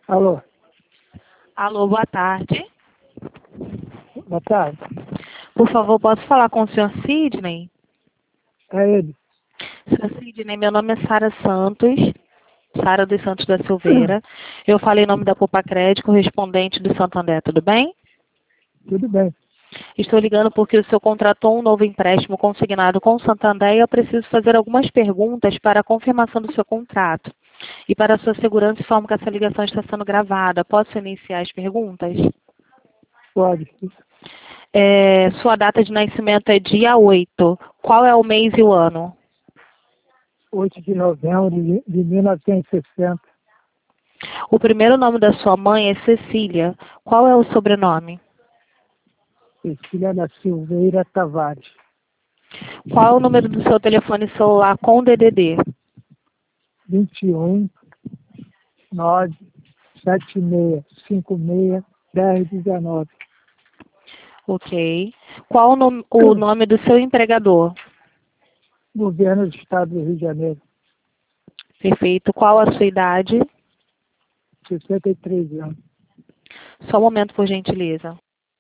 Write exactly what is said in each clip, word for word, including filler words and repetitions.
Alô, Alô, boa tarde. boa tarde. Por favor, posso falar com o senhor Sidney? É ele. senhor Sidney, meu nome é Sara Santos, Sara dos Santos da Silveira. Eu falei em nome da Poupa Crédito, correspondente do Santander, tudo bem? Tudo bem. Estou ligando porque o senhor contratou um novo empréstimo consignado com o Santander e eu preciso fazer algumas perguntas para a confirmação do seu contrato. E para a sua segurança, informo que essa ligação está sendo gravada. Posso iniciar as perguntas? Pode. É, sua data de nascimento é dia oito. Qual é o mês e o ano? oito de novembro de, de mil novecentos e sessenta. O primeiro nome da sua mãe é Cecília. Qual é o sobrenome? Cecília da Silveira Tavares. Qual é o número do seu telefone celular com D D D? vinte e um, nove, sete seis, cinco seis, dez, dezenove. Ok. Qual o nome, o nome do seu empregador? Governo do Estado do Rio de Janeiro. Perfeito. Qual a sua idade? sessenta e três anos. Só um momento, por gentileza.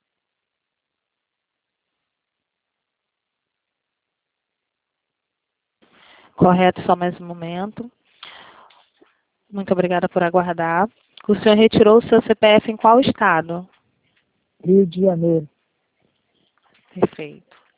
Correto, só mais um momento. Muito obrigada por aguardar. O senhor retirou o seu C P F em qual estado? Rio de Janeiro. Perfeito.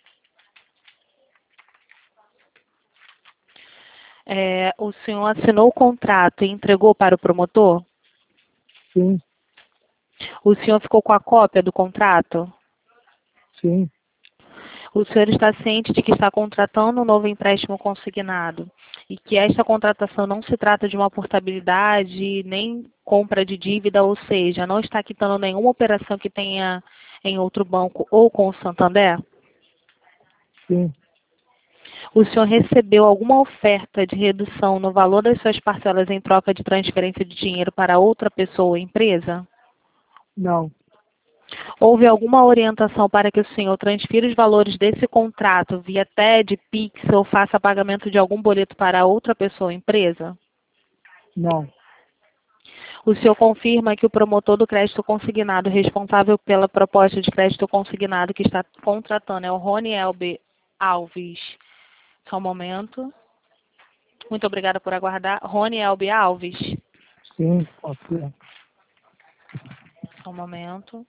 É, o senhor assinou o contrato e entregou para o promotor? Sim, O senhor ficou com a cópia do contrato? sim, O senhor está ciente de que está contratando um novo empréstimo consignado e que esta contratação não se trata de uma portabilidade nem compra de dívida, ou seja, não está quitando nenhuma operação que tenha em outro banco ou com o Santander? sim. O senhor recebeu alguma oferta de redução no valor das suas parcelas em troca de transferência de dinheiro para outra pessoa ou empresa? Não, Houve alguma orientação para que o senhor transfira os valores desse contrato via T E D, Pix ou faça pagamento de algum boleto para outra pessoa ou empresa? não. O senhor confirma que o promotor do crédito consignado responsável pela proposta de crédito consignado que está contratando é o Rony Elber Alves. Só um momento. Muito obrigada por aguardar. Rony Elber Alves. Sim, confirmo. Só um momento.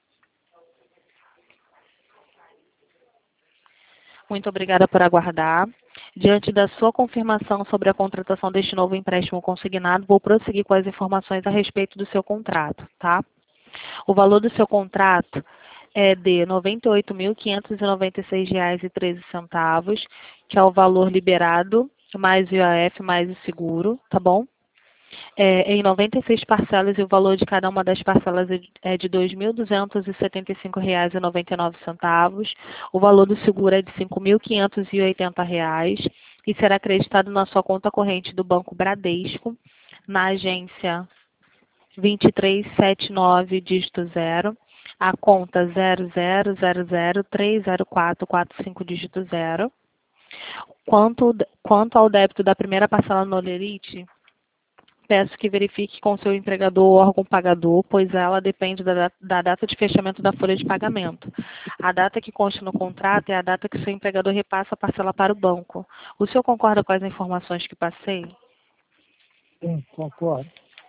Muito obrigada por aguardar. Diante da sua confirmação sobre a contratação deste novo empréstimo consignado, vou prosseguir com as informações a respeito do seu contrato, tá? O valor do seu contrato é de noventa e oito mil quinhentos e noventa e seis reais e treze centavos, que é o valor liberado, mais o I A F, mais o seguro, tá bom? É, em noventa e seis parcelas e o valor de cada uma das parcelas é de dois mil duzentos e setenta e cinco reais e noventa e nove centavos. O valor do seguro é de cinco mil quinhentos e oitenta reais e será acreditado na sua conta corrente do Banco Bradesco, na agência vinte e três setenta e nove, dígito zero, a conta zero zero zero zero três zero quatro quatro cinco, dígito zero. Quanto, quanto ao débito da primeira parcela no Olerite, peço que verifique com seu empregador ou órgão pagador, pois ela depende da, da data de fechamento da folha de pagamento. A data que consta no contrato é a data que seu empregador repassa a parcela para o banco. O senhor concorda com as informações que passei? Sim, concordo.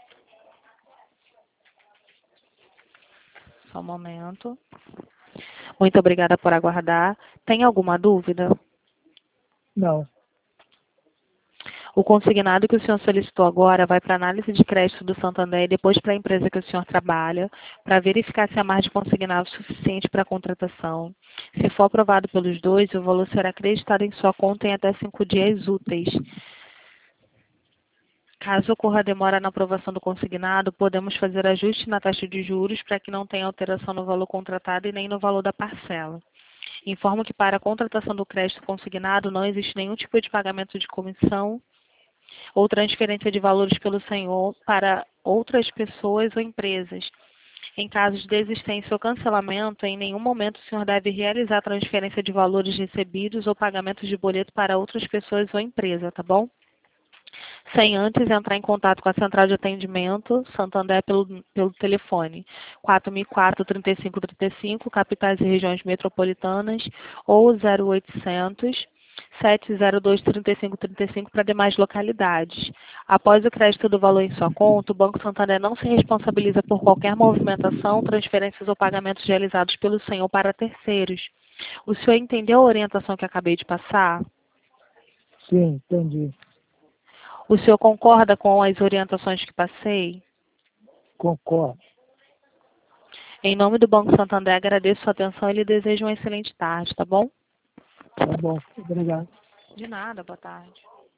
Só um momento. Muito obrigada por aguardar. Tem alguma dúvida? Não, O consignado que o senhor solicitou agora vai para a análise de crédito do Santander e depois para a empresa que o senhor trabalha, para verificar se há margem consignado suficiente para a contratação. Se for aprovado pelos dois, o valor será acreditado em sua conta em até cinco dias úteis. Caso ocorra demora na aprovação do consignado, podemos fazer ajuste na taxa de juros para que não tenha alteração no valor contratado e nem no valor da parcela. Informo que para a contratação do crédito consignado não existe nenhum tipo de pagamento de comissão ou transferência de valores pelo senhor para outras pessoas ou empresas. Em caso de desistência ou cancelamento, em nenhum momento o senhor deve realizar transferência de valores recebidos ou pagamentos de boleto para outras pessoas ou empresa, tá bom? sem antes entrar em contato com a central de atendimento Santander pelo, pelo telefone quatro mil e quatro, trinta e cinco trinta e cinco, capitais e regiões metropolitanas, ou zero oitocentos, sete zero dois, trinta e cinco trinta e cinco para demais localidades. Após o crédito do valor em sua conta, o Banco Santander não se responsabiliza por qualquer movimentação, transferências ou pagamentos realizados pelo senhor para terceiros. O senhor entendeu a orientação que acabei de passar? Sim, entendi. O senhor concorda com as orientações que passei? Concordo. Em nome do Banco Santander, agradeço sua atenção e lhe desejo uma excelente tarde, tá bom? Tá bom. Obrigado. De nada, boa tarde.